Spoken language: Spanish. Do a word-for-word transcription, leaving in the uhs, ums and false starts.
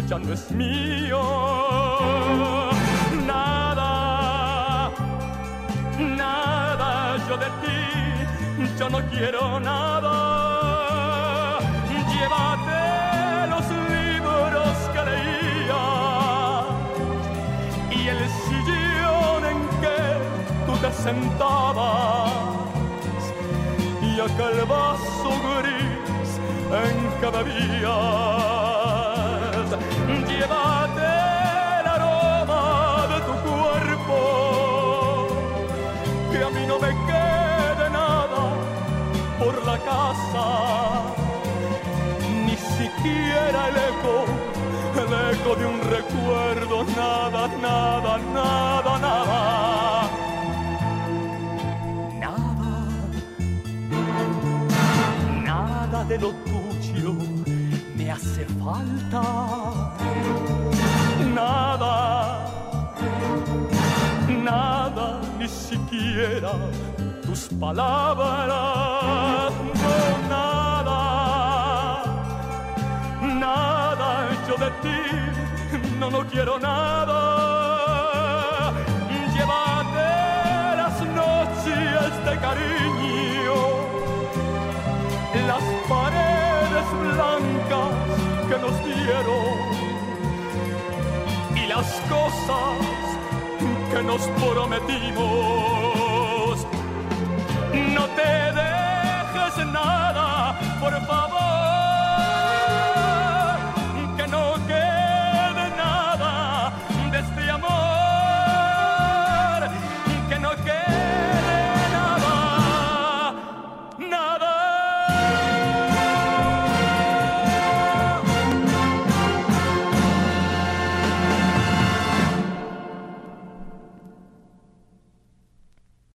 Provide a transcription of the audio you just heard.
ya no es mío. Nada, nada yo de ti, yo no quiero nada. Llévate los libros que leía y el sillón en que tú te sentabas y aquel vaso gris en que bebías. Llévate el aroma de tu cuerpo, que a mí no me quede nada por la casa, ni siquiera el eco, el eco de un recuerdo. Nada, nada, nada, nada. Nada, nada de lo tuyo me hace falta. Nada, nada, ni siquiera tus palabras. No, nada, nada yo de ti, no, no quiero nada. Llévate las noches de cariño, las paredes blancas que nos dieron y las cosas que nos prometimos. No te dejes nada, por favor.